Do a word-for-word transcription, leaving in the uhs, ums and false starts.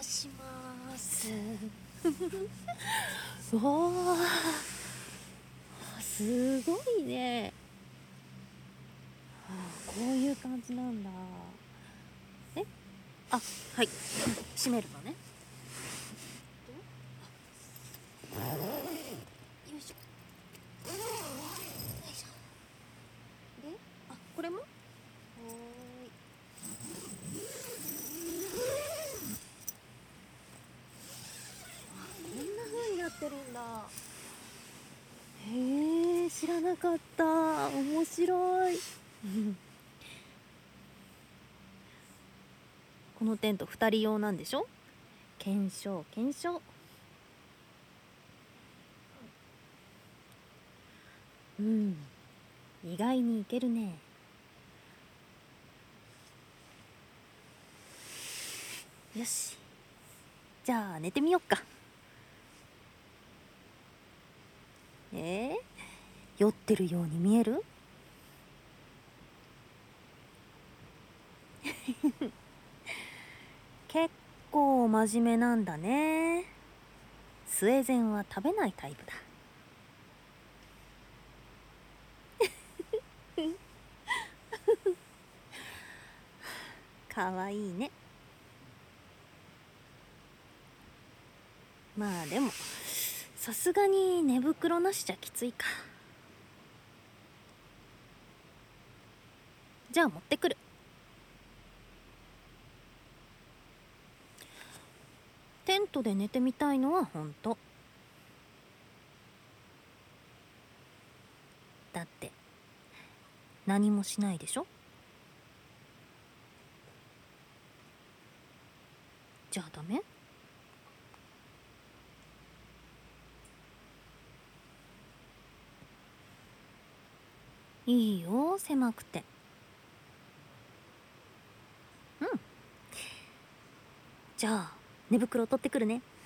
邪魔します。おー、すごいね。こういう感じなんだ。え、あ、はい、閉めるのね。よいしょ。よいしょ。で、あ、これも。はーい。こんな風になってるんだ。へえ、知らなかった。面白い。このテントふたり用なんでしょ？検証検証。うん、意外にいけるね。よし、じゃあ寝てみよっか。えー、酔ってるように見える？結構真面目なんだね。スウェーデンは食べないタイプだ。かわいいね。まあでもさすがに寝袋なしじゃきついか。じゃあ持ってくる。テントで寝てみたいのは本当。だって何もしないでしょ。じゃあダメ？いいよ、狭くて。うん。じゃあ寝袋取ってくるね。